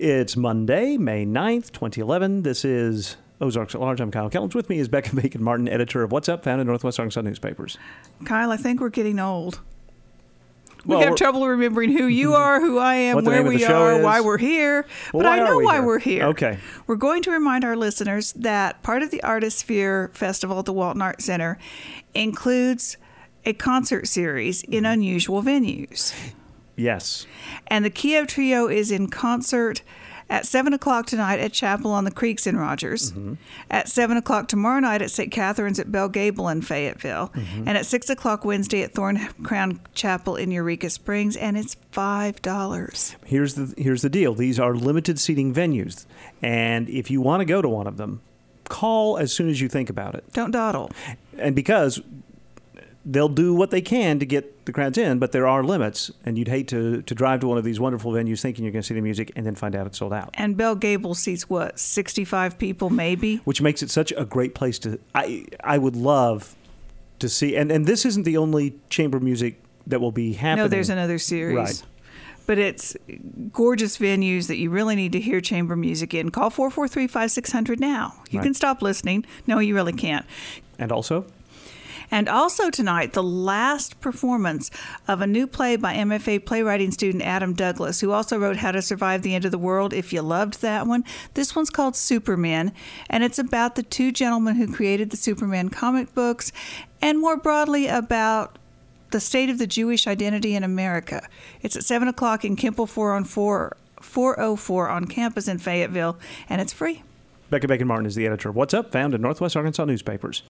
It's Monday, May 9th, 2011. This is Ozarks at Large. I'm Kyle Kellums. With me is Becca Bacon-Martin, editor of What's Up, found in Northwest Arkansas newspapers. Kyle, I think we're getting old. We have trouble remembering who you are, who I am, where we are, why we're here. But I know why we're here. Okay. We're going to remind our listeners that part of the Artisphere Festival at the Walton Arts Center includes a concert series in unusual venues. Yes. And the Kiev Trio is in concert at 7 o'clock tonight at Chapel on the Creeks in Rogers, at 7 o'clock tomorrow night at St. Catherine's at Belle Gable in Fayetteville, and at 6 o'clock Wednesday at Thorn Crown Chapel in Eureka Springs, and it's $5. Here's the deal. These are limited seating venues, and if you want to go to one of them, call as soon as you think about it. Don't dawdle. And because they'll do what they can to get the crowds in, but there are limits, and you'd hate to drive to one of these wonderful venues thinking you're going to see the music and then find out it's sold out. And Belle Gable seats, 65 people maybe? Which makes it such a great place to... I would love to see... And this isn't the only chamber music that will be happening. No, there's another series. Right. But it's gorgeous venues that you really need to hear chamber music in. Call 443-5600 now. You can stop listening. No, you really can't. And also tonight, the last performance of a new play by MFA playwriting student Adam Douglas, who also wrote How to Survive the End of the World, if you loved that one. This one's called Supermen, and it's about the two gentlemen who created the Superman comic books, and more broadly about the state of the Jewish identity in America. It's at 7 o'clock in Kemple 404 on campus in Fayetteville, and it's free. Becca Bacon-Martin is the editor of What's Up, found in Northwest Arkansas newspapers.